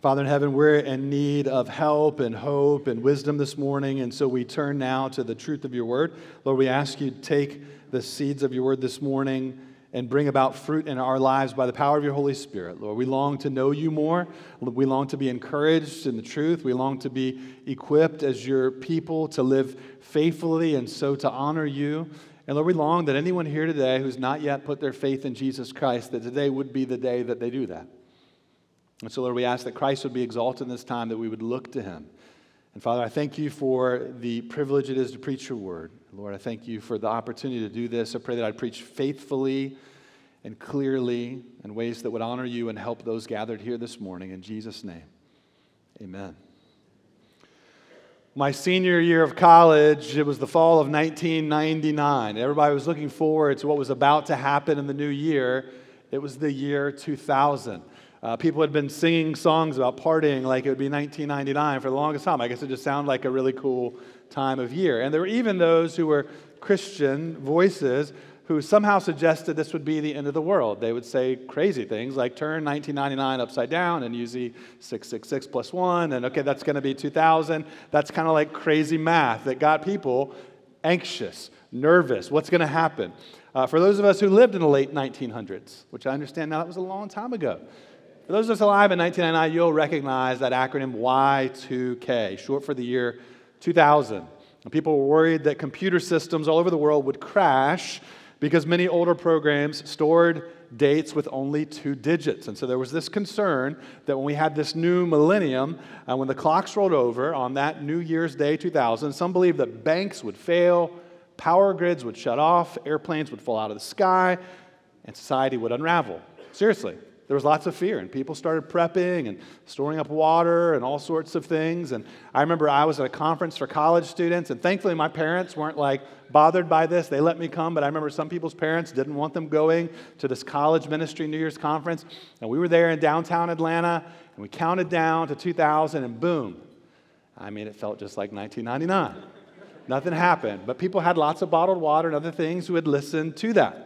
Father in heaven, we're in need of help and hope and wisdom this morning, and so we turn now to the truth of your word. Lord, we ask you to take the seeds of your word this morning and bring about fruit in our lives by the power of your Holy Spirit. Lord, we long to know you more. We long to be encouraged in the truth. We long to be equipped as your people to live faithfully and so to honor you. And Lord, we long that anyone here today who's not yet put their faith in Jesus Christ, that today would be the day that they do that. And so, Lord, we ask that Christ would be exalted in this time, that we would look to him. And Father, I thank you for the privilege it is to preach your word. Lord, I thank you for the opportunity to do this. I pray that I'd preach faithfully and clearly in ways that would honor you and help those gathered here this morning. In Jesus' name, amen. My senior year of college, it was the fall of 1999. Everybody was looking forward to what was about to happen in the new year. It was the year 2000. People had been singing songs about partying like it would be 1999 for the longest time. I guess it just sounded like a really cool time of year. And there were even those who were Christian voices who somehow suggested this would be the end of the world. They would say crazy things like turn 1999 upside down and use the 666 plus 1, and okay, that's going to be 2000. That's kind of like crazy math that got people anxious, nervous. What's going to happen? For those of us who lived in the late 1900s, which I understand now that was a long time ago, for those of us alive in 1999, you'll recognize that acronym Y2K, short for the year 2000. And people were worried that computer systems all over the world would crash because many older programs stored dates with only 2 digits. And so there was this concern that when we had this new millennium, when the clocks rolled over on that New Year's Day 2000, some believed that banks would fail, power grids would shut off, airplanes would fall out of the sky, and society would unravel. Seriously. There was lots of fear, and people started prepping and storing up water and all sorts of things. And I remember I was at a conference for college students, and thankfully my parents weren't bothered by this. They let me come, but I remember some people's parents didn't want them going to this college ministry New Year's conference. And we were there in downtown Atlanta, and we counted down to 2000, and boom. I mean, it felt just like 1999. Nothing happened, but people had lots of bottled water and other things who had listened to that.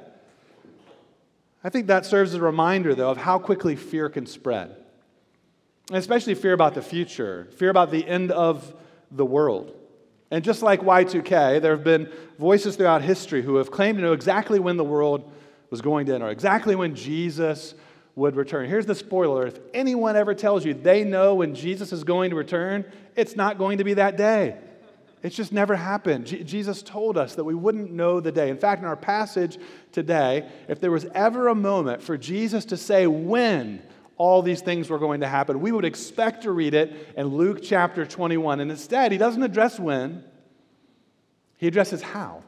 I think that serves as a reminder, though, of how quickly fear can spread. And especially fear about the future, fear about the end of the world. And just like Y2K, there have been voices throughout history who have claimed to know exactly when the world was going to end or exactly when Jesus would return. Here's the spoiler. If anyone ever tells you they know when Jesus is going to return, it's not going to be that day. It's just never happened. Jesus told us that we wouldn't know the day. In fact, in our passage today, if there was ever a moment for Jesus to say when all these things were going to happen, we would expect to read it in Luke chapter 21. And instead, he doesn't address when, he addresses how.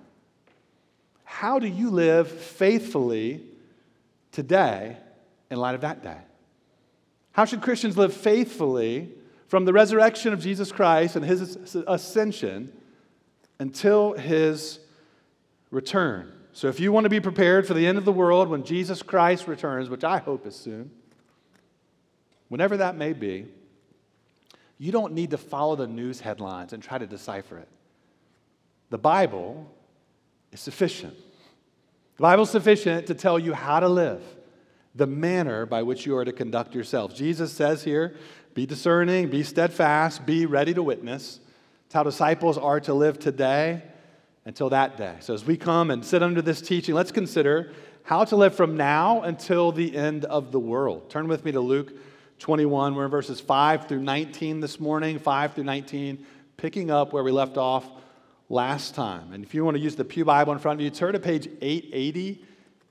How do you live faithfully today in light of that day? How should Christians live faithfully from the resurrection of Jesus Christ and his ascension until his return? So if you want to be prepared for the end of the world when Jesus Christ returns, which I hope is soon, whenever that may be, you don't need to follow the news headlines and try to decipher it. The Bible is sufficient. The Bible is sufficient to tell you how to live, the manner by which you are to conduct yourselves. Jesus says here, be discerning, be steadfast, be ready to witness. It's how disciples are to live today until that day. So as we come and sit under this teaching, let's consider how to live from now until the end of the world. Turn with me to Luke 21. We're in verses 5 through 19 this morning, 5 through 19, picking up where we left off last time. And if you want to use the Pew Bible in front of you, turn to page 880.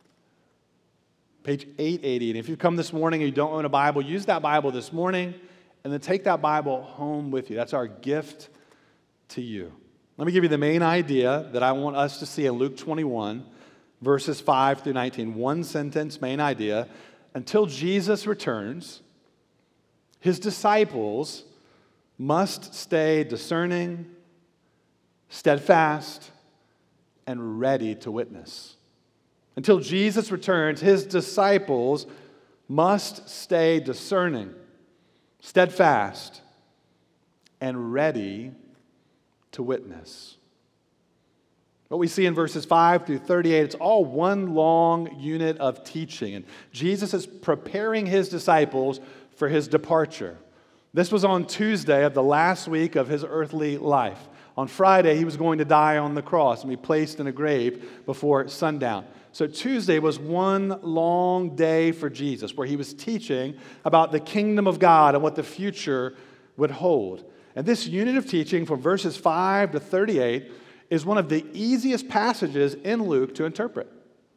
Page 880. And if you come this morning and you don't own a Bible, use that Bible this morning and then take that Bible home with you. That's our gift to you. Let me give you the main idea that I want us to see in Luke 21, verses 5 through 19. One sentence, main idea. Until Jesus returns, his disciples must stay discerning, steadfast, and ready to witness. Until Jesus returns, his disciples must stay discerning, steadfast, and ready to witness. What we see in verses 5 through 38, it's all one long unit of teaching. And Jesus is preparing his disciples for his departure. This was on Tuesday of the last week of his earthly life. On Friday, he was going to die on the cross and be placed in a grave before sundown. So Tuesday was one long day for Jesus where he was teaching about the kingdom of God and what the future would hold. And this unit of teaching from verses 5 to 38 is one of the easiest passages in Luke to interpret.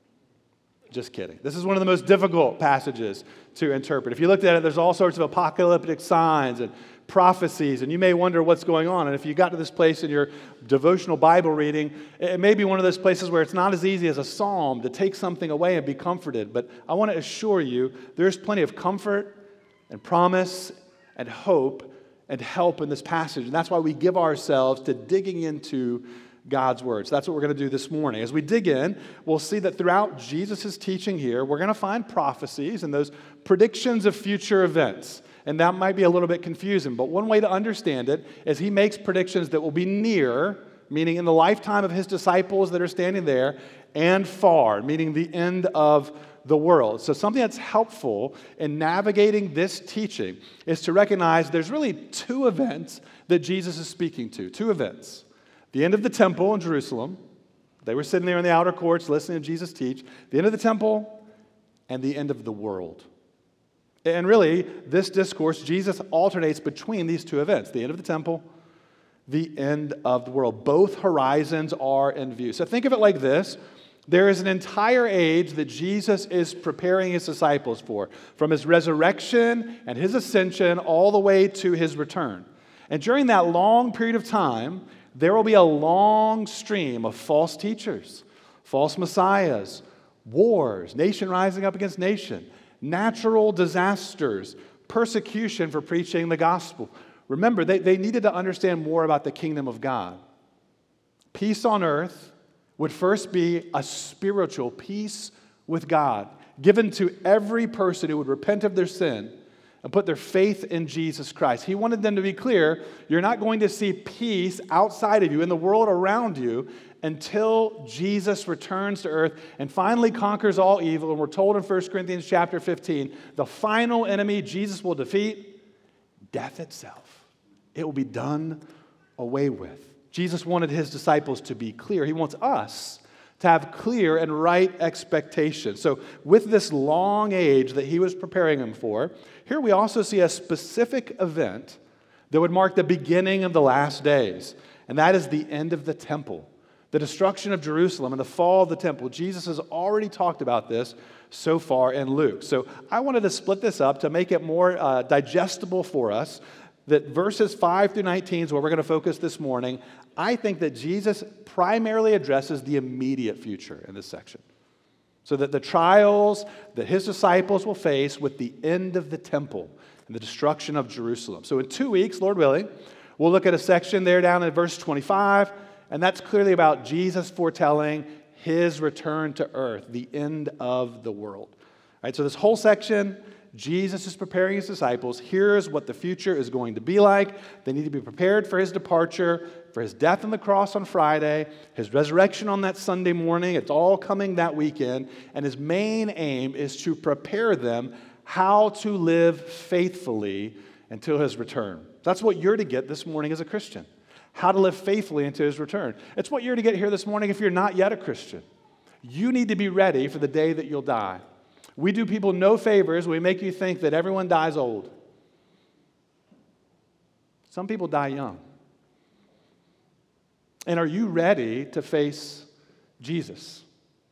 Just kidding. This is one of the most difficult passages to interpret. If you looked at it, there's all sorts of apocalyptic signs and prophecies, and you may wonder what's going on. And if you got to this place in your devotional Bible reading, it may be one of those places where it's not as easy as a psalm to take something away and be comforted. But I want to assure you, there's plenty of comfort and promise and hope and help in this passage. And that's why we give ourselves to digging into God's words. That's what we're going to do this morning. As we dig in, we'll see that throughout Jesus' teaching here, we're going to find prophecies and those predictions of future events. And that might be a little bit confusing, but one way to understand it is he makes predictions that will be near, meaning in the lifetime of his disciples that are standing there, and far, meaning the end of the world. So something that's helpful in navigating this teaching is to recognize there's really two events that Jesus is speaking to, two events. The end of the temple in Jerusalem. They were sitting there in the outer courts listening to Jesus teach. The end of the temple and the end of the world. And really, this discourse, Jesus alternates between these two events. The end of the temple, the end of the world. Both horizons are in view. So think of it like this. There is an entire age that Jesus is preparing his disciples for, from his resurrection and his ascension all the way to his return. And during that long period of time, there will be a long stream of false teachers, false messiahs, wars, nation rising up against nation, natural disasters, persecution for preaching the gospel. Remember, they needed to understand more about the kingdom of God. Peace on earth would first be a spiritual peace with God, given to every person who would repent of their sin and put their faith in Jesus Christ. He wanted them to be clear, you're not going to see peace outside of you, in the world around you, until Jesus returns to earth and finally conquers all evil. And we're told in 1 Corinthians chapter 15, the final enemy Jesus will defeat, death itself. It will be done away with. Jesus wanted his disciples to be clear. He wants us to have clear and right expectations. So with this long age that he was preparing them for, here we also see a specific event that would mark the beginning of the last days, and that is the end of the temple, the destruction of Jerusalem and the fall of the temple. Jesus has already talked about this so far in Luke. So I wanted to split this up to make it more digestible for us, that verses 5 through 19 is where we're going to focus this morning. I think that Jesus primarily addresses the immediate future in this section. So that the trials that his disciples will face with the end of the temple and the destruction of Jerusalem. So in 2 weeks, Lord willing, we'll look at a section there down in verse 25, and that's clearly about Jesus foretelling his return to earth, the end of the world. All right, so this whole section, Jesus is preparing his disciples. Here's what the future is going to be like. They need to be prepared for his departure, for his death on the cross on Friday, his resurrection on that Sunday morning. It's all coming that weekend. And his main aim is to prepare them how to live faithfully until his return. That's what you're to get this morning as a Christian. How to live faithfully until his return. It's what you're to get here this morning if you're not yet a Christian. You need to be ready for the day that you'll die. We do people no favors. We make you think that everyone dies old. Some people die young. And are you ready to face Jesus?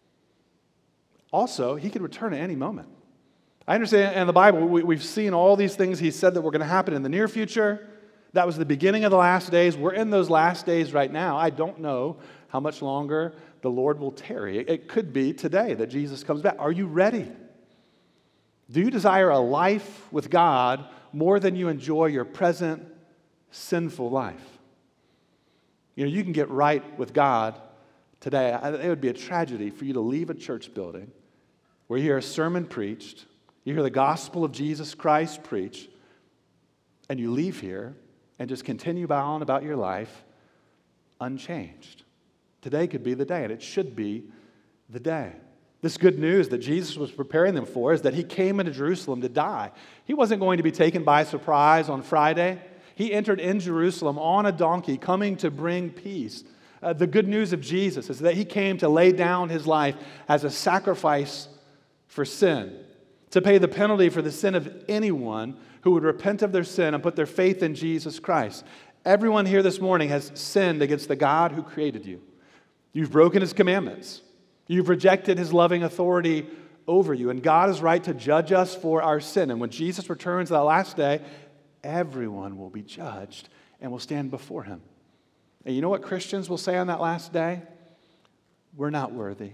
Also, he could return at any moment. I understand in the Bible, we've seen all these things he said that were going to happen in the near future. That was the beginning of the last days. We're in those last days right now. I don't know how much longer the Lord will tarry. It could be today that Jesus comes back. Are you ready? Do you desire a life with God more than you enjoy your present sinful life? You know, you can get right with God today. It would be a tragedy for you to leave a church building where you hear a sermon preached, you hear the gospel of Jesus Christ preached, and you leave here and just continue on about your life unchanged. Today could be the day, and it should be the day. This good news that Jesus was preparing them for is that he came into Jerusalem to die. He wasn't going to be taken by surprise on Friday. He entered in Jerusalem on a donkey, coming to bring peace. The good news of Jesus is that he came to lay down his life as a sacrifice for sin, to pay the penalty for the sin of anyone who would repent of their sin and put their faith in Jesus Christ. Everyone here this morning has sinned against the God who created you. You've broken his commandments. You've rejected his loving authority over you, and God is right to judge us for our sin. And when Jesus returns that last day, everyone will be judged and will stand before him. And you know what Christians will say on that last day? We're not worthy.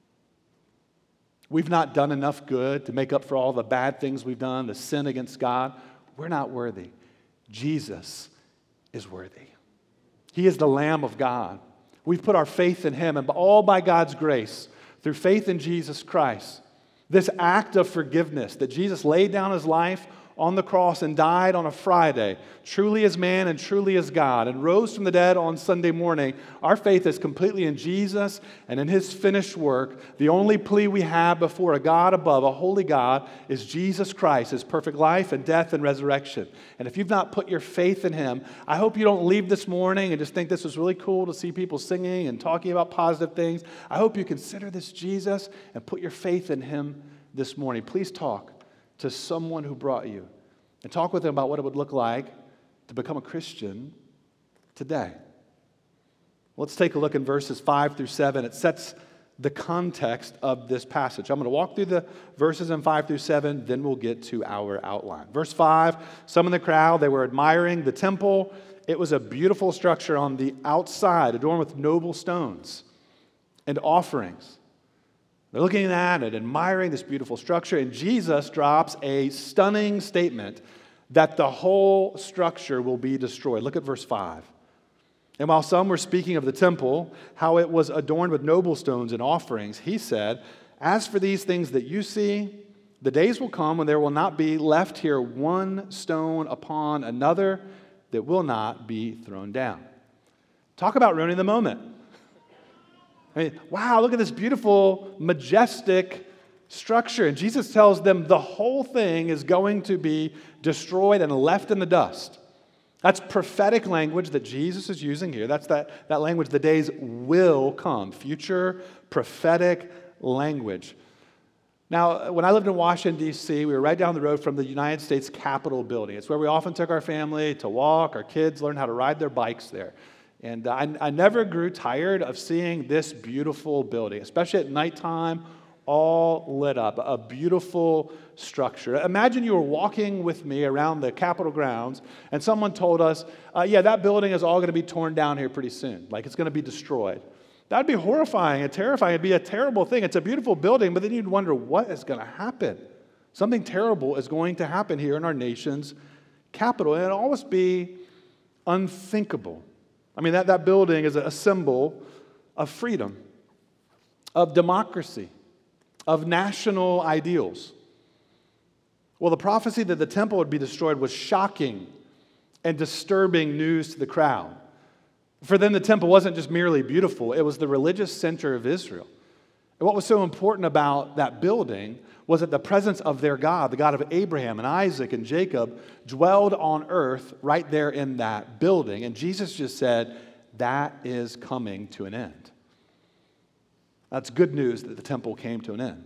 We've not done enough good to make up for all the bad things we've done, the sin against God. We're not worthy. Jesus is worthy. He is the Lamb of God. We've put our faith in him, and all by God's grace, through faith in Jesus Christ, this act of forgiveness that Jesus laid down his life on the cross and died on a Friday, truly as man and truly as God, and rose from the dead on Sunday morning. Our faith is completely in Jesus and in his finished work. The only plea we have before a God above, a holy God, is Jesus Christ, his perfect life and death and resurrection. And if you've not put your faith in him, I hope you don't leave this morning and just think this was really cool to see people singing and talking about positive things. I hope you consider this Jesus and put your faith in him this morning. Please talk to someone who brought you and talk with them about what it would look like to become a Christian today. Let's take a look in verses 5 through 7. It sets the context of this passage. I'm going to walk through the verses in 5 through 7, then we'll get to our outline. Verse 5, some in the crowd, they were admiring the temple. It was a beautiful structure on the outside, adorned with noble stones and offerings. They're looking at it, admiring this beautiful structure, and Jesus drops a stunning statement that the whole structure will be destroyed. Look at verse 5. And while some were speaking of the temple, how it was adorned with noble stones and offerings, he said, "As for these things that you see, the days will come when there will not be left here one stone upon another that will not be thrown down." Talk about ruining the moment. I mean, wow, look at this beautiful, majestic structure. And Jesus tells them the whole thing is going to be destroyed and left in the dust. That's prophetic language that Jesus is using here. That's that language, the days will come. Future prophetic language. Now, when I lived in Washington, D.C., we were right down the road from the United States Capitol building. It's where we often took our family to walk. Our kids learned how to ride their bikes there. And I never grew tired of seeing this beautiful building, especially at nighttime, all lit up, a beautiful structure. Imagine you were walking with me around the Capitol grounds, and someone told us, that building is all going to be torn down here pretty soon, like it's going to be destroyed. That would be horrifying and terrifying. It'd be a terrible thing. It's a beautiful building, but then you'd wonder, what is going to happen? Something terrible is going to happen here in our nation's capital, and it'd almost be unthinkable. I mean, that building is a symbol of freedom, of democracy, of national ideals. Well, the prophecy that the temple would be destroyed was shocking and disturbing news to the crowd. For them, the temple wasn't just merely beautiful, it was the religious center of Israel. And what was so important about that building was that the presence of their God, the God of Abraham and Isaac and Jacob, dwelled on earth right there in that building. And Jesus just said, that is coming to an end. That's good news that the temple came to an end.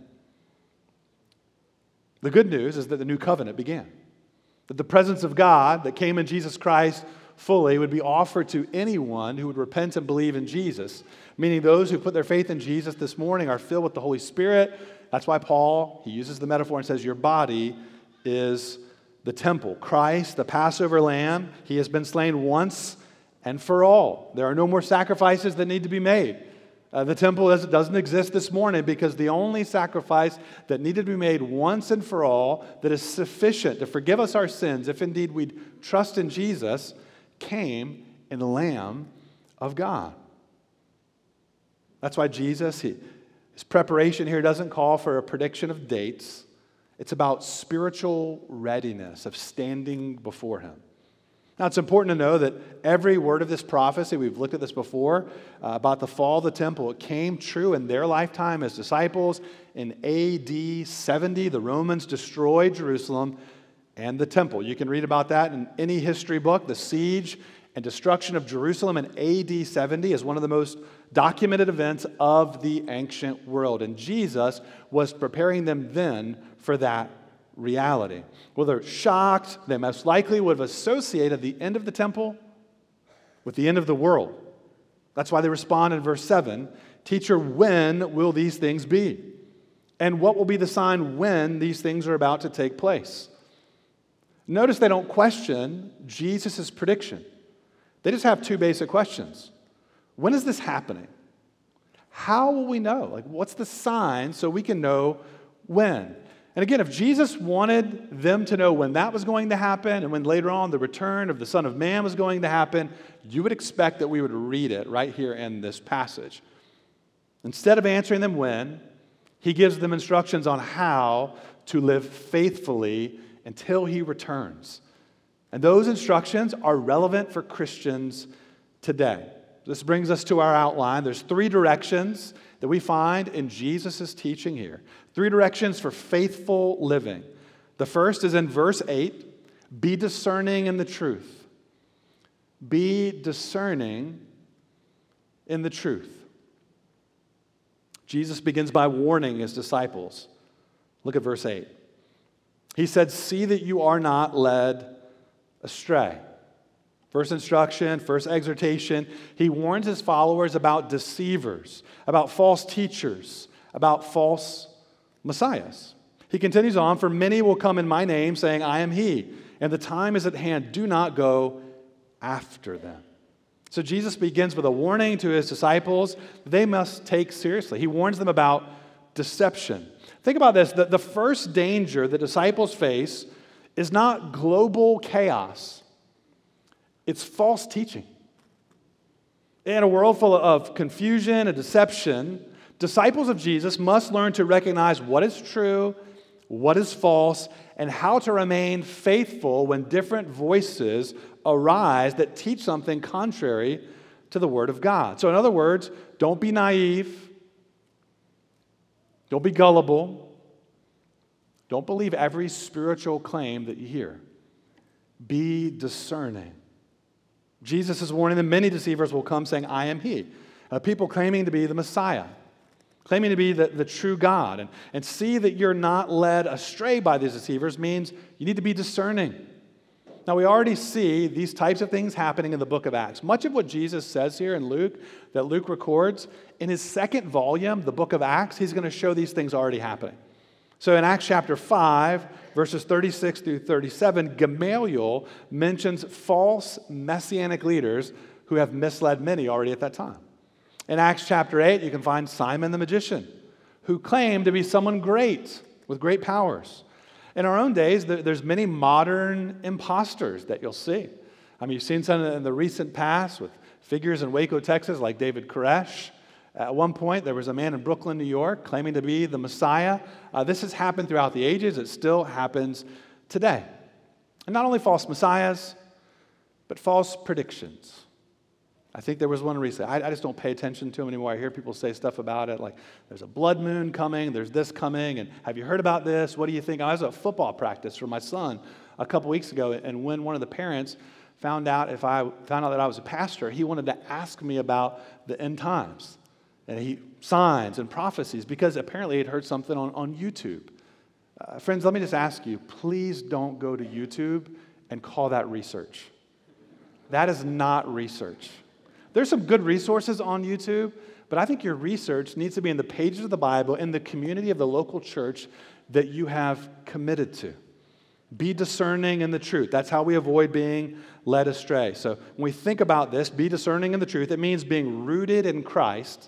The good news is that the new covenant began. That the presence of God that came in Jesus Christ fully would be offered to anyone who would repent and believe in Jesus, meaning those who put their faith in Jesus this morning are filled with the Holy Spirit. That's why Paul, he uses the metaphor and says, your body is the temple. Christ, the Passover lamb, he has been slain once and for all. There are no more sacrifices that need to be made. The temple doesn't exist this morning because the only sacrifice that needed to be made once and for all that is sufficient to forgive us our sins, if indeed we trust in Jesus, came in the Lamb of God. That's why Jesus, his preparation here doesn't call for a prediction of dates. It's about spiritual readiness, of standing before him. Now, it's important to know that every word of this prophecy, we've looked at this before, about the fall of the temple, it came true in their lifetime as disciples. In AD 70, the Romans destroyed Jerusalem and the temple. You can read about that in any history book. The siege and destruction of Jerusalem in AD 70 is one of the most documented events of the ancient world. And Jesus was preparing them then for that reality. Well, they're shocked. They most likely would have associated the end of the temple with the end of the world. That's why they respond in verse 7, "Teacher, when will these things be? And what will be the sign when these things are about to take place?" Notice they don't question Jesus' prediction. They just have two basic questions. When is this happening? How will we know? Like, what's the sign so we can know when? And again, if Jesus wanted them to know when that was going to happen and when later on the return of the Son of Man was going to happen, you would expect that we would read it right here in this passage. Instead of answering them when, he gives them instructions on how to live faithfully until he returns. And those instructions are relevant for Christians today. This brings us to our outline. There's three directions that we find in Jesus' teaching here. Three directions for faithful living. The first is in verse 8, be discerning in the truth. Be discerning in the truth. Jesus begins by warning his disciples. Look at verse 8. He said, "See that you are not led astray." First instruction, first exhortation, he warns his followers about deceivers, about false teachers, about false messiahs. He continues on, "For many will come in my name, saying, 'I am he,' and the time is at hand. Do not go after them." So Jesus begins with a warning to his disciples they must take seriously. He warns them about deception. Think about this. The first danger the disciples face is not global chaos. It's false teaching. In a world full of confusion and deception, disciples of Jesus must learn to recognize what is true, what is false, and how to remain faithful when different voices arise that teach something contrary to the Word of God. So in other words, don't be naive. Don't be gullible. Don't believe every spiritual claim that you hear. Be discerning. Jesus is warning them many deceivers will come saying, "I am he." People claiming to be the Messiah, claiming to be the true God. And see that you're not led astray by these deceivers means you need to be discerning. Now, we already see these types of things happening in the book of Acts. Much of what Jesus says here in Luke, that Luke records, in his second volume, the book of Acts, he's going to show these things already happening. So in Acts chapter 5, verses 36 through 37, Gamaliel mentions false messianic leaders who have misled many already at that time. In Acts chapter 8, you can find Simon the magician, who claimed to be someone great with great powers. In our own days, there's many modern imposters that you'll see. I mean, you've seen some in the recent past with figures in Waco, Texas, like David Koresh. At one point, there was a man in Brooklyn, New York, claiming to be the Messiah. This has happened throughout the ages. It still happens today. And not only false messiahs, but false predictions. I think there was one recently. I just don't pay attention to them anymore. I hear people say stuff about it, like there's a blood moon coming, there's this coming, and have you heard about this? What do you think? I was at a football practice for my son a couple weeks ago, and when one of the parents found out that I was a pastor, he wanted to ask me about the end times. And signs and prophecies, because apparently he'd heard something on YouTube. Friends, let me just ask you, please don't go to YouTube and call that research. That is not research. There's some good resources on YouTube, but I think your research needs to be in the pages of the Bible, in the community of the local church that you have committed to. Be discerning in the truth. That's how we avoid being led astray. So when we think about this, be discerning in the truth, it means being rooted in Christ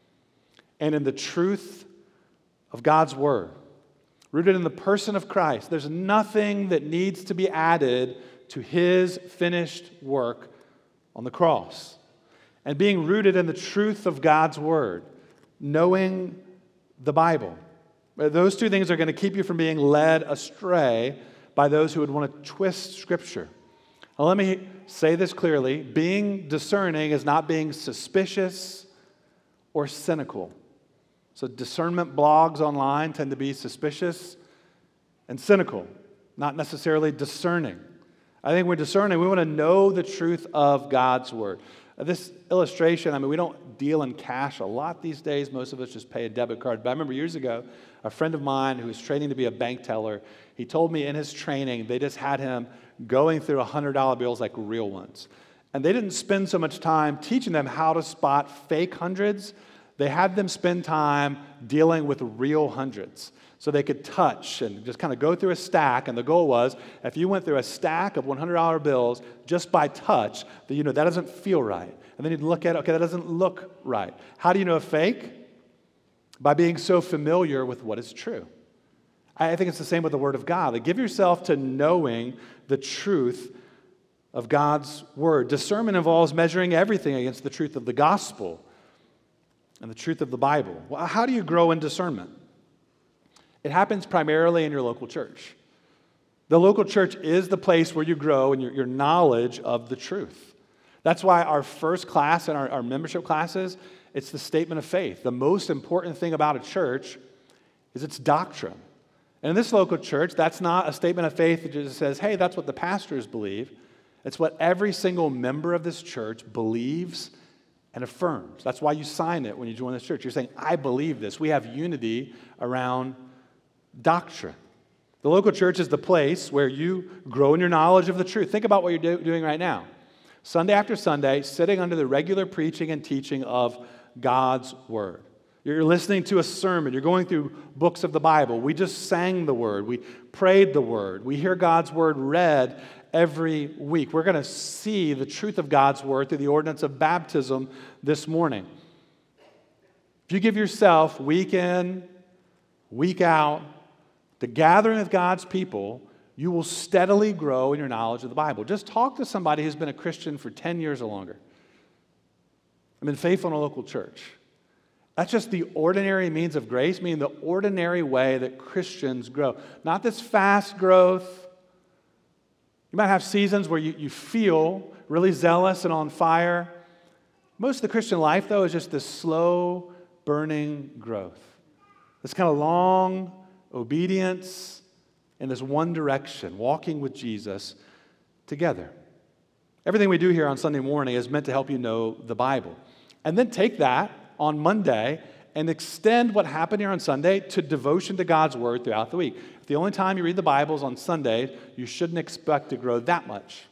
and in the truth of God's Word. Rooted in the person of Christ. There's nothing that needs to be added to His finished work on the cross. And being rooted in the truth of God's Word. Knowing the Bible. Those two things are going to keep you from being led astray by those who would want to twist Scripture. Now, let me say this clearly. Being discerning is not being suspicious or cynical. So discernment blogs online tend to be suspicious and cynical, not necessarily discerning. I think we're discerning. We want to know the truth of God's word. This illustration, we don't deal in cash a lot these days. Most of us just pay a debit card. But I remember years ago, a friend of mine who was training to be a bank teller, he told me in his training, they just had him going through $100 bills like real ones. And they didn't spend so much time teaching them how to spot fake hundreds. They had them spend time dealing with real hundreds so they could touch and just kind of go through a stack. And the goal was, if you went through a stack of $100 bills just by touch, that that doesn't feel right. And then you'd look at it, okay, that doesn't look right. How do you know a fake? By being so familiar with what is true. I think it's the same with the Word of God. Like, give yourself to knowing the truth of God's Word. Discernment involves measuring everything against the truth of the gospel and the truth of the Bible. Well, how do you grow in discernment? It happens primarily in your local church. The local church is the place where you grow in your knowledge of the truth. That's why our first class in our membership classes, it's the statement of faith. The most important thing about a church is its doctrine. And in this local church, that's not a statement of faith that just says, hey, that's what the pastors believe. It's what every single member of this church believes and affirms. That's why you sign it when you join this church. You're saying, I believe this. We have unity around doctrine. The local church is the place where you grow in your knowledge of the truth. Think about what you're doing right now. Sunday after Sunday, sitting under the regular preaching and teaching of God's Word. You're listening to a sermon. You're going through books of the Bible. We just sang the Word. We prayed the Word. We hear God's Word read every week. We're going to see the truth of God's Word through the ordinance of baptism this morning. If you give yourself week in, week out, the gathering of God's people, you will steadily grow in your knowledge of the Bible. Just talk to somebody who's been a Christian for 10 years or longer. I've been faithful in a local church. That's just the ordinary means of grace, meaning the ordinary way that Christians grow. Not this fast growth. You might have seasons where you feel really zealous and on fire. Most of the Christian life, though, is just this slow, burning growth. This kind of long obedience in this one direction, walking with Jesus together. Everything we do here on Sunday morning is meant to help you know the Bible. And then take that on Monday and extend what happened here on Sunday to devotion to God's Word throughout the week. If the only time you read the Bible is on Sunday, you shouldn't expect to grow that much.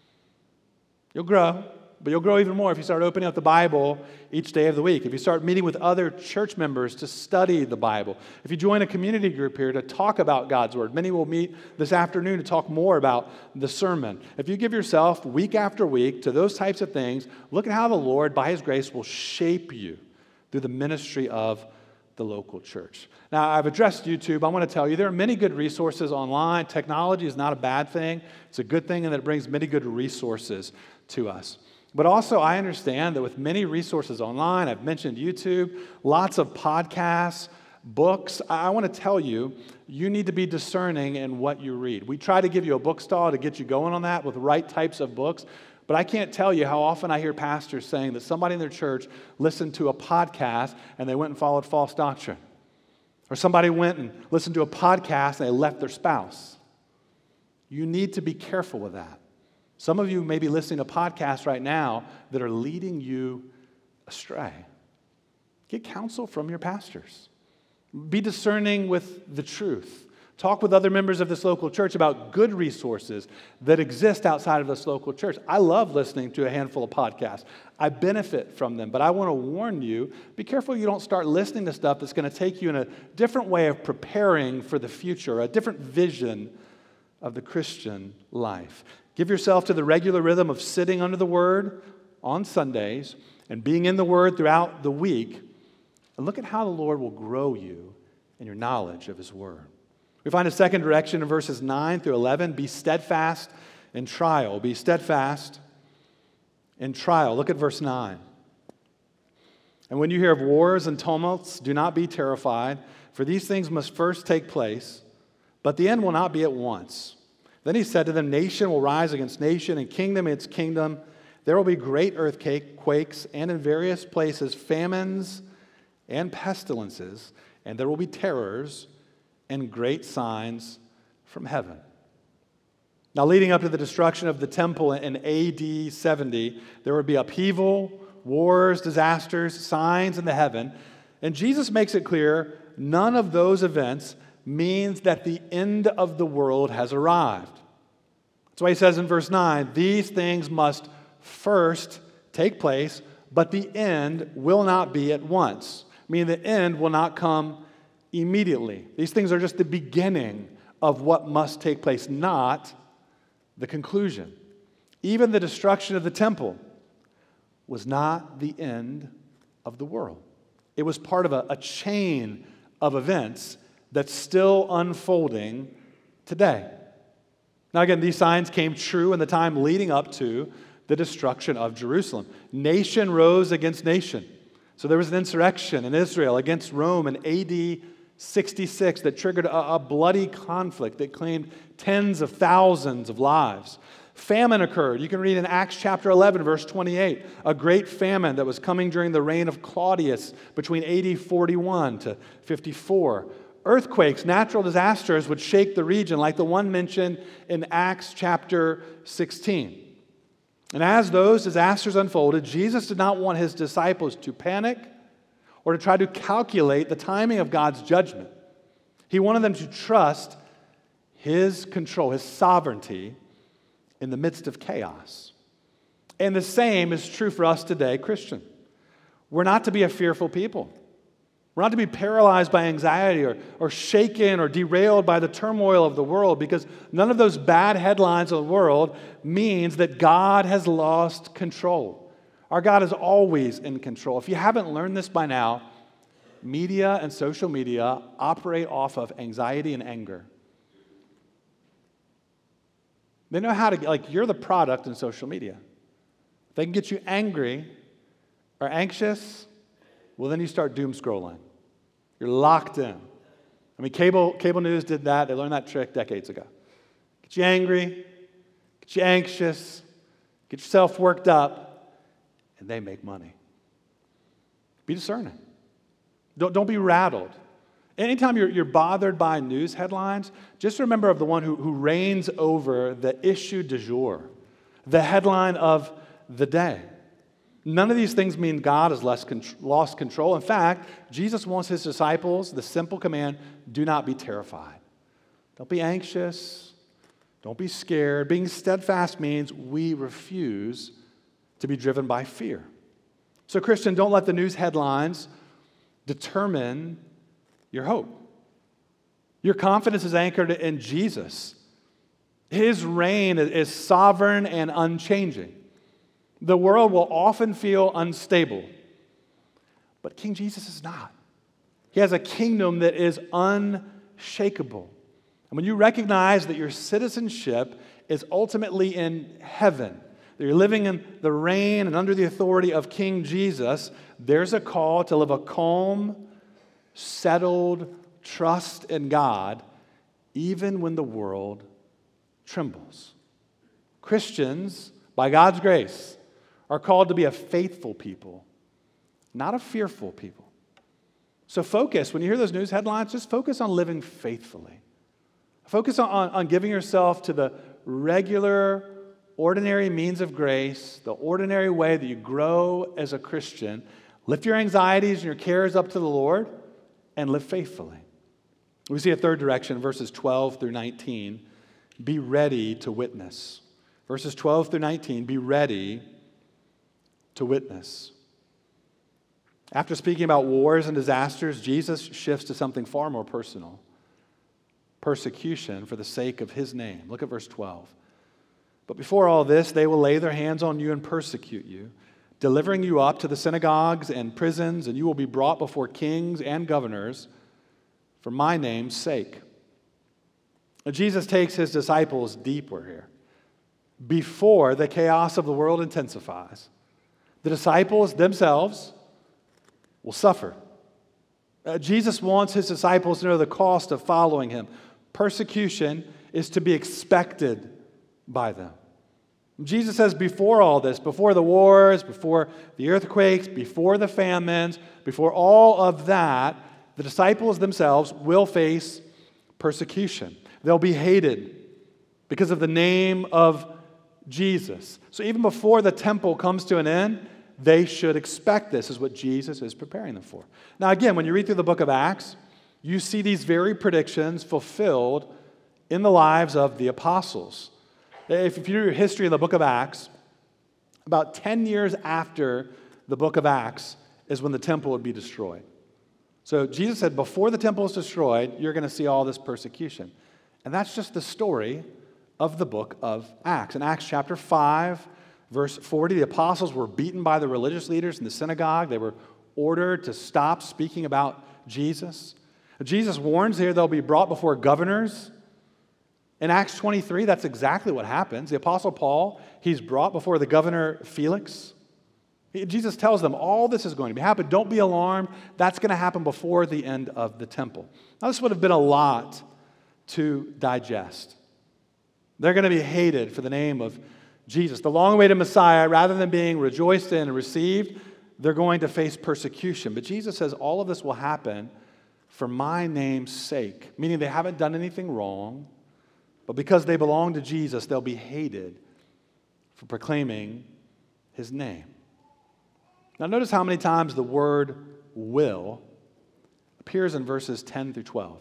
You'll grow, but you'll grow even more if you start opening up the Bible each day of the week. If you start meeting with other church members to study the Bible. If you join a community group here to talk about God's Word. Many will meet this afternoon to talk more about the sermon. If you give yourself week after week to those types of things, look at how the Lord, by His grace, will shape you through the ministry of the local church. Now, I've addressed YouTube. I want to tell you there are many good resources online. Technology is not a bad thing. It's a good thing, and that it brings many good resources to us. But also, I understand that with many resources online, I've mentioned YouTube, lots of podcasts, books, I want to tell you, you need to be discerning in what you read. We try to give you a book stall to get you going on that with the right types of books. But I can't tell you how often I hear pastors saying that somebody in their church listened to a podcast and they went and followed false doctrine. Or somebody went and listened to a podcast and they left their spouse. You need to be careful with that. Some of you may be listening to podcasts right now that are leading you astray. Get counsel from your pastors. Be discerning with the truth. Talk with other members of this local church about good resources that exist outside of this local church. I love listening to a handful of podcasts. I benefit from them, but I want to warn you, be careful you don't start listening to stuff that's going to take you in a different way of preparing for the future, a different vision of the Christian life. Give yourself to the regular rhythm of sitting under the Word on Sundays and being in the Word throughout the week, and look at how the Lord will grow you in your knowledge of His Word. We find a second direction in verses 9 through 11. Be steadfast in trial. Be steadfast in trial. Look at verse 9. And when you hear of wars and tumults, do not be terrified, for these things must first take place, but the end will not be at once. Then he said to them, nation will rise against nation and kingdom against kingdom. There will be great earthquakes and in various places famines and pestilences, and there will be terrors and great signs from heaven. Now, leading up to the destruction of the temple in AD 70, there would be upheaval, wars, disasters, signs in the heaven. And Jesus makes it clear none of those events means that the end of the world has arrived. That's why he says in verse 9, these things must first take place, but the end will not be at once. Meaning the end will not come immediately. These things are just the beginning of what must take place, not the conclusion. Even the destruction of the temple was not the end of the world. It was part of a chain of events that's still unfolding today. Now again, these signs came true in the time leading up to the destruction of Jerusalem. Nation rose against nation. So there was an insurrection in Israel against Rome in AD 66 that triggered a bloody conflict that claimed tens of thousands of lives. Famine occurred. You can read in Acts chapter 11, verse 28, a great famine that was coming during the reign of Claudius between AD 41 to 54. Earthquakes, natural disasters would shake the region like the one mentioned in Acts chapter 16. And as those disasters unfolded, Jesus did not want his disciples to panic or to try to calculate the timing of God's judgment. He wanted them to trust his control, his sovereignty in the midst of chaos. And the same is true for us today, Christian. We're not to be a fearful people. We're not to be paralyzed by anxiety or shaken or derailed by the turmoil of the world, because none of those bad headlines of the world means that God has lost control. Our God is always in control. If you haven't learned this by now, media and social media operate off of anxiety and anger. They know how to, you're the product in social media. If they can get you angry or anxious, well, then you start doom scrolling. You're locked in. I mean, cable news did that. They learned that trick decades ago. Get you angry, get you anxious, get yourself worked up, and they make money. Be discerning. Don't be rattled. Anytime you're bothered by news headlines, just remember of the one who reigns over the issue du jour, the headline of the day. None of these things mean God has lost control. In fact, Jesus wants his disciples, the simple command, do not be terrified. Don't be anxious. Don't be scared. Being steadfast means we refuse to be driven by fear. So, Christian, don't let the news headlines determine your hope. Your confidence is anchored in Jesus. His reign is sovereign and unchanging. The world will often feel unstable, but King Jesus is not. He has a kingdom that is unshakable. And when you recognize that your citizenship is ultimately in heaven, that you're living in the reign and under the authority of King Jesus, there's a call to live a calm, settled trust in God, even when the world trembles. Christians, by God's grace, are called to be a faithful people, not a fearful people. So focus, when you hear those news headlines, just focus on living faithfully. Focus on giving yourself to the regular, ordinary means of grace, the ordinary way that you grow as a Christian. Lift your anxieties and your cares up to the Lord and live faithfully. We see a third direction, verses 12 through 19. Be ready to witness. Verses 12 through 19, be ready to witness. After speaking about wars and disasters, Jesus shifts to something far more personal. Persecution for the sake of his name. Look at verse 12. But before all this, they will lay their hands on you and persecute you, delivering you up to the synagogues and prisons, and you will be brought before kings and governors for my name's sake. And Jesus takes his disciples deeper here. Before the chaos of the world intensifies, the disciples themselves will suffer. Jesus wants his disciples to know the cost of following him. Persecution is to be expected by them. Jesus says before all this, before the wars, before the earthquakes, before the famines, before all of that, the disciples themselves will face persecution. They'll be hated because of the name of Jesus. So even before the temple comes to an end, they should expect this, is what Jesus is preparing them for. Now again, when you read through the book of Acts, you see these very predictions fulfilled in the lives of the apostles. If you do your history of the book of Acts, about 10 years after the book of Acts is when the temple would be destroyed. So Jesus said, before the temple is destroyed, you're going to see all this persecution. And that's just the story of the book of Acts. In Acts chapter 5, verse 40, the apostles were beaten by the religious leaders in the synagogue. They were ordered to stop speaking about Jesus. Jesus warns here they'll be brought before governors. In Acts 23, that's exactly what happens. The Apostle Paul, he's brought before the governor Felix. Jesus tells them all this is going to be happen. Don't be alarmed. That's going to happen before the end of the temple. Now, this would have been a lot to digest. They're going to be hated for the name of Jesus. The long-awaited Messiah, rather than being rejoiced in and received, they're going to face persecution. But Jesus says all of this will happen for my name's sake, meaning they haven't done anything wrong. But because they belong to Jesus, they'll be hated for proclaiming his name. Now notice how many times the word will appears in verses 10 through 12.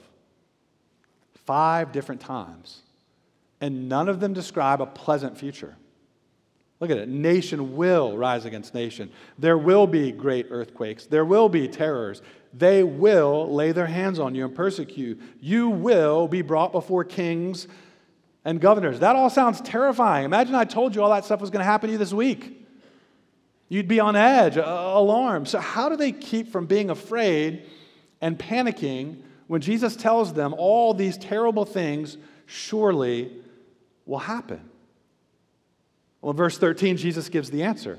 5 different times. And none of them describe a pleasant future. Look at it. Nation will rise against nation. There will be great earthquakes. There will be terrors. They will lay their hands on you and persecute. You will be brought before kings and governors. That all sounds terrifying. Imagine I told you all that stuff was going to happen to you this week. You'd be on edge, alarmed. So how do they keep from being afraid and panicking when Jesus tells them all these terrible things surely will happen? Well, in verse 13, Jesus gives the answer.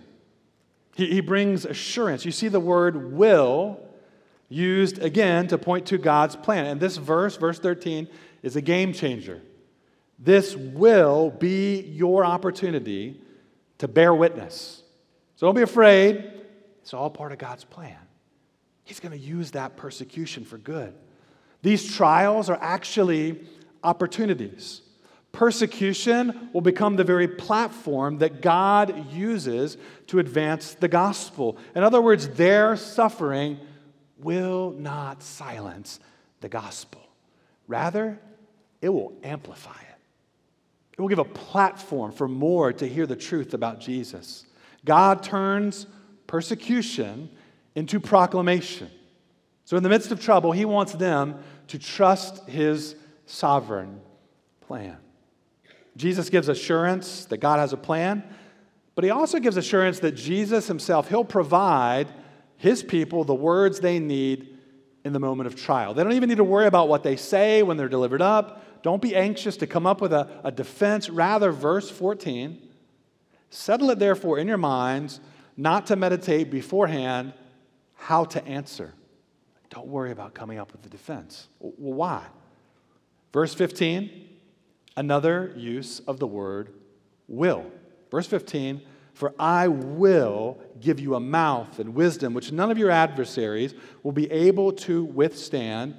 He brings assurance. You see the word will used again to point to God's plan. And this verse 13, is a game changer. This will be your opportunity to bear witness. So don't be afraid. It's all part of God's plan. He's going to use that persecution for good. These trials are actually opportunities. Persecution will become the very platform that God uses to advance the gospel. In other words, their suffering will not silence the gospel. Rather, it will amplify it. It will give a platform for more to hear the truth about Jesus. God turns persecution into proclamation. So in the midst of trouble, he wants them to trust his sovereign plan. Jesus gives assurance that God has a plan, but he also gives assurance that Jesus himself, he'll provide his people the words they need in the moment of trial. They don't even need to worry about what they say when they're delivered up. Don't be anxious to come up with a defense. Rather, verse 14, settle it therefore in your minds not to meditate beforehand how to answer. Don't worry about coming up with the defense. Well, why? Verse 15, another use of the word will. Verse 15, for I will give you a mouth and wisdom which none of your adversaries will be able to withstand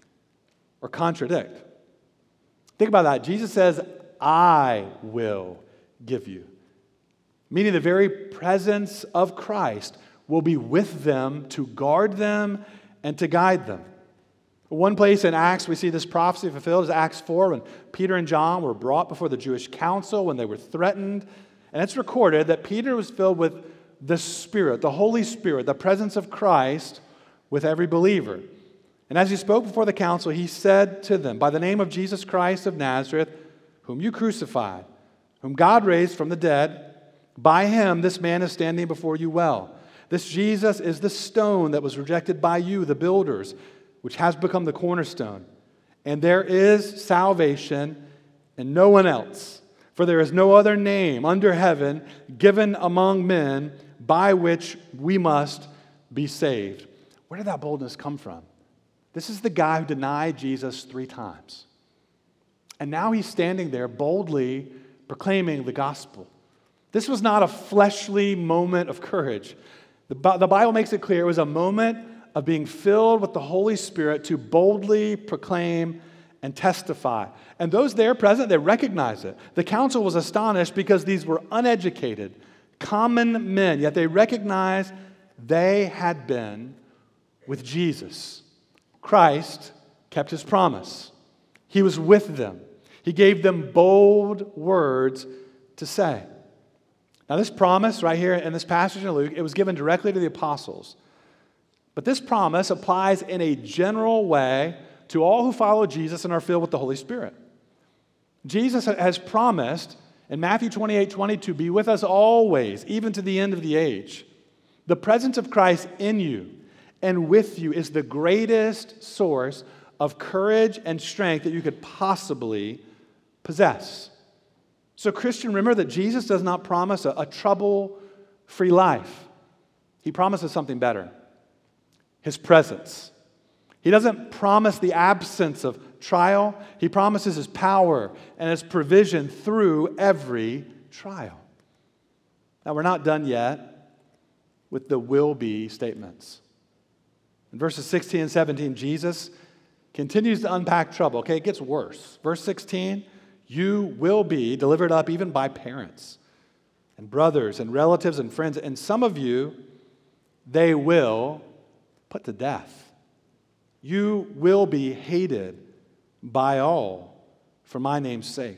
or contradict. Think about that. Jesus says, I will give you. Meaning the very presence of Christ will be with them to guard them and to guide them. One place in Acts we see this prophecy fulfilled is Acts 4, when Peter and John were brought before the Jewish council when they were threatened. And it's recorded that Peter was filled with the Spirit, the Holy Spirit, the presence of Christ with every believer. And as he spoke before the council, he said to them, by the name of Jesus Christ of Nazareth, whom you crucified, whom God raised from the dead, by him this man is standing before you well. This Jesus is the stone that was rejected by you, the builders, which has become the cornerstone. And there is salvation in no one else. For there is no other name under heaven given among men by which we must be saved. Where did that boldness come from? This is the guy who denied Jesus 3 times. And now he's standing there boldly proclaiming the gospel. This was not a fleshly moment of courage. The Bible makes it clear it was a moment of being filled with the Holy Spirit to boldly proclaim and testify. And those there present, they recognized it. The council was astonished because these were uneducated, common men, yet they recognized they had been with Jesus. Christ kept his promise. He was with them. He gave them bold words to say. Now, this promise right here in this passage in Luke, it was given directly to the apostles. But this promise applies in a general way to all who follow Jesus and are filled with the Holy Spirit. Jesus has promised in Matthew 28:20 to be with us always, even to the end of the age. The presence of Christ in you and with you is the greatest source of courage and strength that you could possibly possess. So, Christian, remember that Jesus does not promise a trouble-free life. He promises something better: his presence. He doesn't promise the absence of trial. He promises his power and his provision through every trial. Now, we're not done yet with the will-be statements. In verses 16 and 17, Jesus continues to unpack trouble. Okay, it gets worse. Verse 16, you will be delivered up even by parents and brothers and relatives and friends, and some of you they will put to death. You will be hated by all for my name's sake.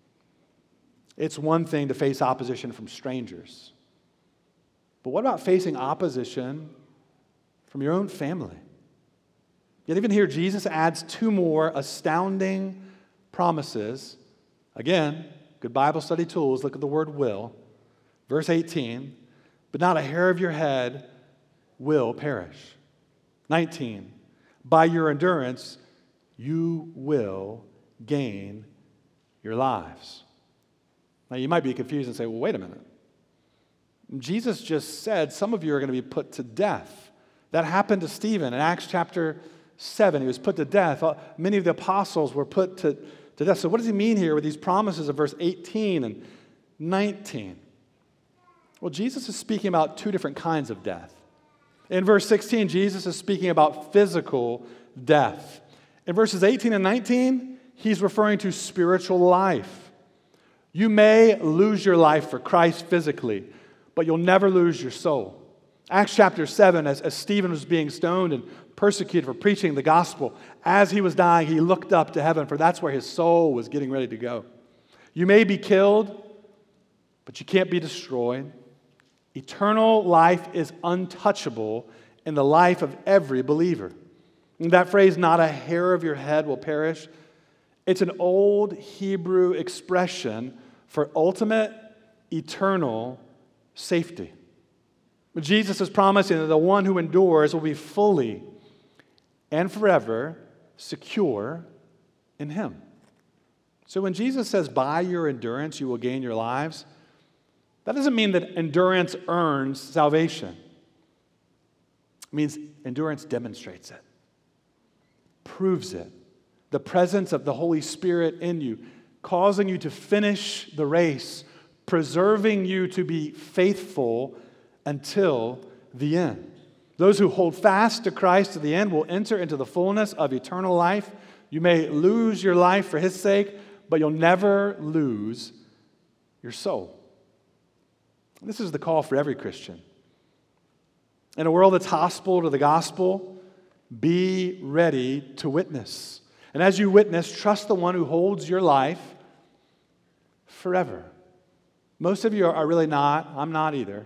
It's one thing to face opposition from strangers, but what about facing opposition from your own family? Yet even here, Jesus adds two more astounding promises. Again, good Bible study tools, look at the word will. Verse 18, but not a hair of your head will perish. 19, by your endurance, you will gain your lives. Now, you might be confused and say, well, wait a minute. Jesus just said some of you are going to be put to death. That happened to Stephen in Acts chapter 7. He was put to death. Many of the apostles were put to death. So what does he mean here with these promises of verse 18 and 19? Well, Jesus is speaking about two different kinds of death. In verse 16, Jesus is speaking about physical death. In verses 18 and 19, he's referring to spiritual life. You may lose your life for Christ physically, but you'll never lose your soul. Acts chapter 7, as Stephen was being stoned and persecuted for preaching the gospel, as he was dying, he looked up to heaven, for that's where his soul was getting ready to go. You may be killed, but you can't be destroyed. Eternal life is untouchable in the life of every believer. And that phrase, not a hair of your head will perish, it's an old Hebrew expression for ultimate, eternal safety. Jesus is promising that the one who endures will be fully and forever secure in him. So when Jesus says, by your endurance you will gain your lives, that doesn't mean that endurance earns salvation. It means endurance demonstrates it, proves it. The presence of the Holy Spirit in you, causing you to finish the race, preserving you to be faithful until the end. Those who hold fast to Christ to the end will enter into the fullness of eternal life. You may lose your life for his sake, but you'll never lose your soul. This is the call for every Christian. In a world that's hostile to the gospel, be ready to witness. And as you witness, trust the one who holds your life forever. Most of you are really not, I'm not either,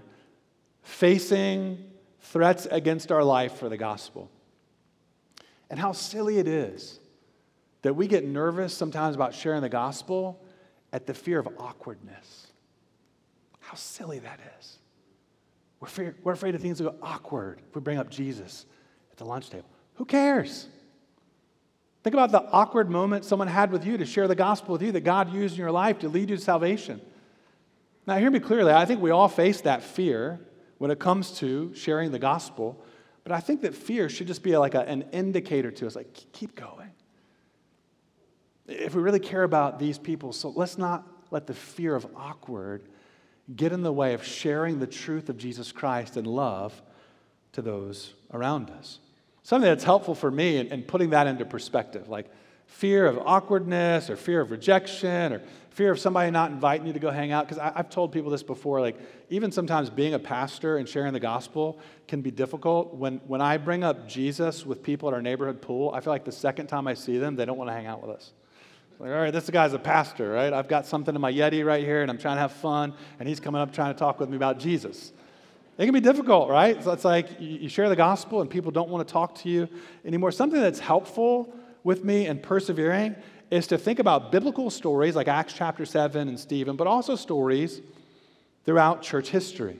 facing threats against our life for the gospel. And how silly it is that we get nervous sometimes about sharing the gospel at the fear of awkwardness. How silly that is. We're afraid of things that go awkward if we bring up Jesus at the lunch table. Who cares? Think about the awkward moment someone had with you to share the gospel with you that God used in your life to lead you to salvation. Now, hear me clearly. I think we all face that fear when it comes to sharing the gospel, but I think that fear should just be like an indicator to us, like, keep going. If we really care about these people, so let's not let the fear of awkward get in the way of sharing the truth of Jesus Christ and love to those around us. Something that's helpful for me in putting that into perspective, like fear of awkwardness or fear of rejection or fear of somebody not inviting you to go hang out. Because I've told people this before, like even sometimes being a pastor and sharing the gospel can be difficult. When I bring up Jesus with people at our neighborhood pool, I feel like the second time I see them, they don't want to hang out with us. Like, all right, this guy's a pastor, right? I've got something in my Yeti right here, and I'm trying to have fun, and he's coming up trying to talk with me about Jesus. It can be difficult, right? So it's like you share the gospel, and people don't want to talk to you anymore. Something that's helpful with me and persevering is to think about biblical stories like Acts chapter 7 and Stephen, but also stories throughout church history.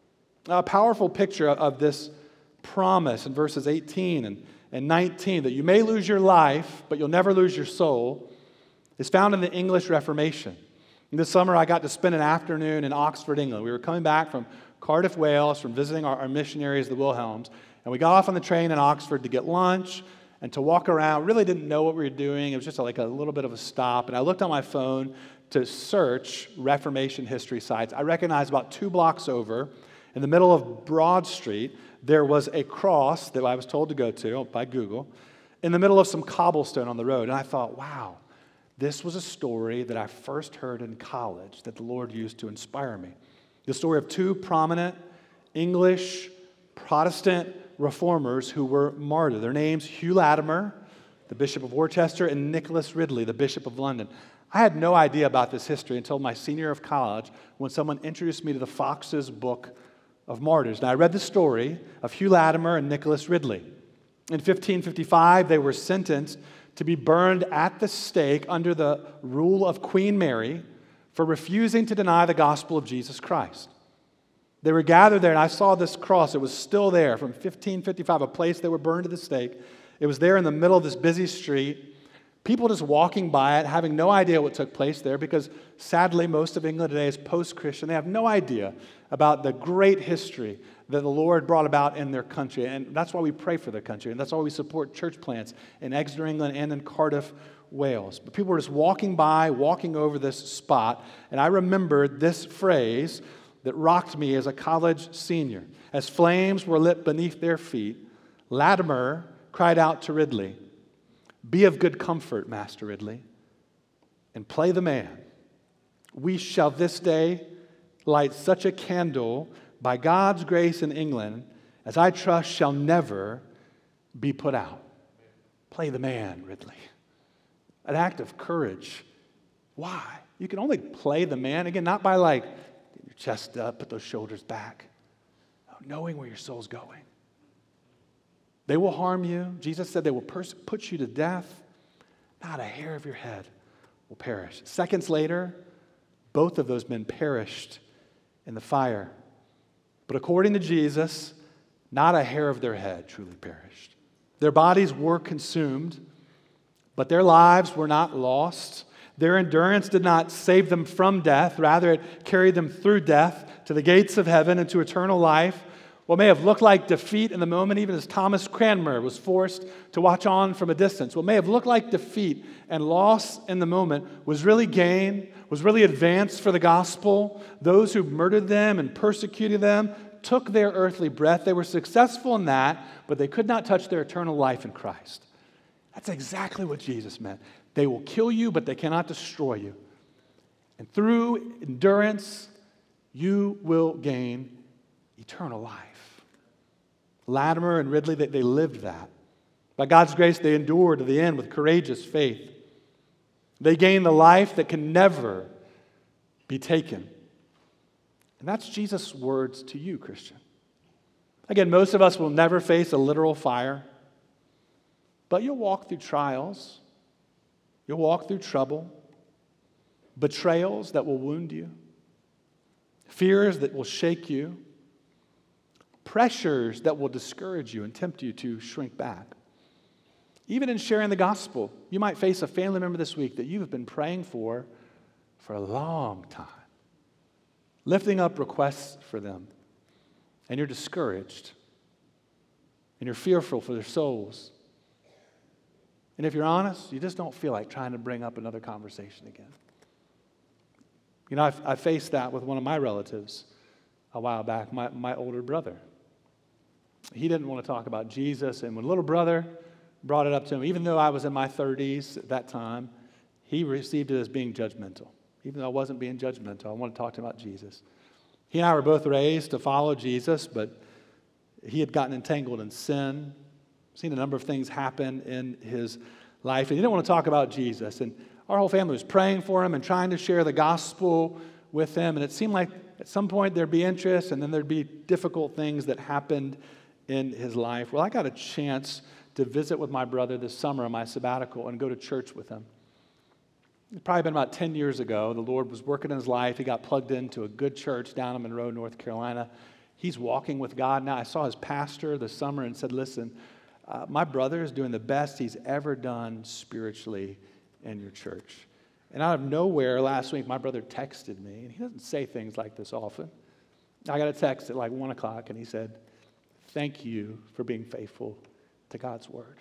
A powerful picture of this promise in verses 18 and 19, that you may lose your life, but you'll never lose your soul, is found in the English Reformation. And this summer, I got to spend an afternoon in Oxford, England. We were coming back from Cardiff, Wales, from visiting our missionaries, the Wilhelms, and we got off on the train in Oxford to get lunch and to walk around. Really didn't know what we were doing. It was just like a little bit of a stop, and I looked on my phone to search Reformation history sites. I recognized about 2 blocks over, in the middle of Broad Street, there was a cross that I was told to go to by Google, in the middle of some cobblestone on the road, and I thought, wow, this was a story that I first heard in college that the Lord used to inspire me. The story of 2 prominent English Protestant reformers who were martyred. Their names, Hugh Latimer, the Bishop of Worcester, and Nicholas Ridley, the Bishop of London. I had no idea about this history until my senior year of college when someone introduced me to the Fox's Book of Martyrs. And I read the story of Hugh Latimer and Nicholas Ridley. In 1555, they were sentenced to be burned at the stake under the rule of Queen Mary for refusing to deny the gospel of Jesus Christ. They were gathered there, and I saw this cross. It was still there from 1555, a place they were burned to the stake. It was there in the middle of this busy street. People just walking by it, having no idea what took place there, because sadly, most of England today is post-Christian. They have no idea about the great history that the Lord brought about in their country. And that's why we pray for their country. And that's why we support church plants in Exeter, England, and in Cardiff, Wales. But people were just walking by, walking over this spot. And I remembered this phrase that rocked me as a college senior. As flames were lit beneath their feet, Latimer cried out to Ridley, "Be of good comfort, Master Ridley, and play the man. We shall this day light such a candle by God's grace in England as I trust shall never be put out." Play the man, Ridley. An act of courage. Why? You can only play the man, again, not by like, get your chest up, put those shoulders back. Knowing where your soul's going. They will harm you. Jesus said they will put you to death. Not a hair of your head will perish. Seconds later, both of those men perished in the fire. But according to Jesus, not a hair of their head truly perished. Their bodies were consumed, but their lives were not lost. Their endurance did not save them from death. Rather, it carried them through death to the gates of heaven and to eternal life. What may have looked like defeat in the moment, even as Thomas Cranmer was forced to watch on from a distance, what may have looked like defeat and loss in the moment was really gain, was really advance for the gospel. Those who murdered them and persecuted them took their earthly breath. They were successful in that, but they could not touch their eternal life in Christ. That's exactly what Jesus meant. They will kill you, but they cannot destroy you. And through endurance, you will gain eternal life. Latimer and Ridley, they lived that. By God's grace, they endured to the end with courageous faith. They gained the life that can never be taken. And that's Jesus' words to you, Christian. Again, most of us will never face a literal fire, but you'll walk through trials. You'll walk through trouble, betrayals that will wound you, fears that will shake you, pressures that will discourage you and tempt you to shrink back. Even in sharing the gospel, you might face a family member this week that you've been praying for a long time, lifting up requests for them, and you're discouraged, and you're fearful for their souls. And if you're honest, you just don't feel like trying to bring up another conversation again. You know, I faced that with one of my relatives a while back, my older brother. He didn't want to talk about Jesus, and when little brother brought it up to him, even though I was in my 30s at that time, he received it as being judgmental. Even though I wasn't being judgmental, I wanted to talk to him about Jesus. He and I were both raised to follow Jesus, but he had gotten entangled in sin, seen a number of things happen in his life, and he didn't want to talk about Jesus. And our whole family was praying for him and trying to share the gospel with him, and it seemed like at some point there'd be interest, and then there'd be difficult things that happened in his life. Well, I got a chance to visit with my brother this summer on my sabbatical and go to church with him. It's probably been about 10 years ago. The Lord was working in his life. He got plugged into a good church down in Monroe, North Carolina. He's walking with God now. I saw his pastor this summer and said, listen, my brother is doing the best he's ever done spiritually in your church. And out of nowhere, last week, my brother texted me, and he doesn't say things like this often. I got a text at like 1 o'clock, and he said, thank you for being faithful to God's word.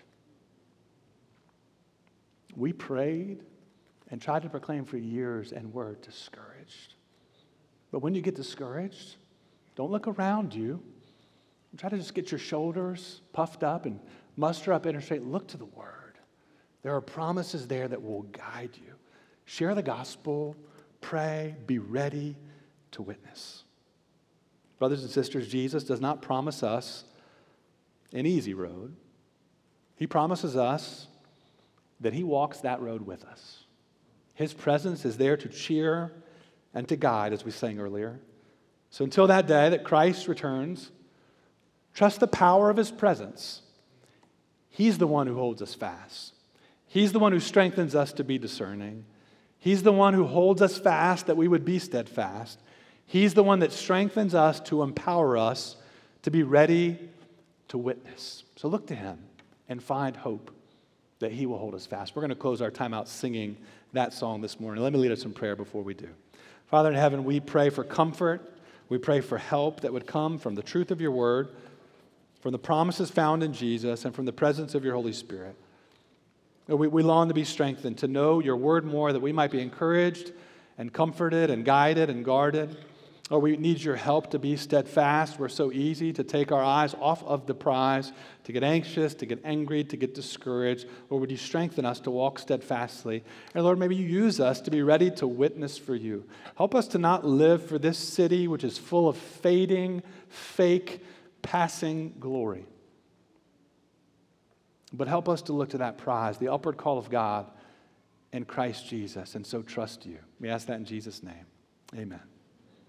We prayed and tried to proclaim for years, and were discouraged. But when you get discouraged, don't look around you. Try to just get your shoulders puffed up and muster up inner strength. Look to the word. There are promises there that will guide you. Share the gospel, pray, be ready to witness. Brothers and sisters, Jesus does not promise us an easy road. He promises us that he walks that road with us. His presence is there to cheer and to guide, as we sang earlier. So until that day that Christ returns, trust the power of his presence. He's the one who holds us fast. He's the one who strengthens us to be discerning. He's the one who holds us fast that we would be steadfast. He's the one that strengthens us to empower us to be ready to witness. So look to him and find hope that he will hold us fast. We're going to close our time out singing that song this morning. Let me lead us in prayer before we do. Father in heaven, we pray for comfort. We pray for help that would come from the truth of your word, from the promises found in Jesus, and from the presence of your Holy Spirit. We long to be strengthened, to know your word more, that we might be encouraged and comforted and guided and guarded. Lord, we need your help to be steadfast. We're so easy to take our eyes off of the prize, to get anxious, to get angry, to get discouraged. Lord, would you strengthen us to walk steadfastly? And Lord, maybe you use us to be ready to witness for you. Help us to not live for this city, which is full of fading, fake, passing glory. But help us to look to that prize, the upward call of God in Christ Jesus, and so trust you. We ask that in Jesus' name. Amen.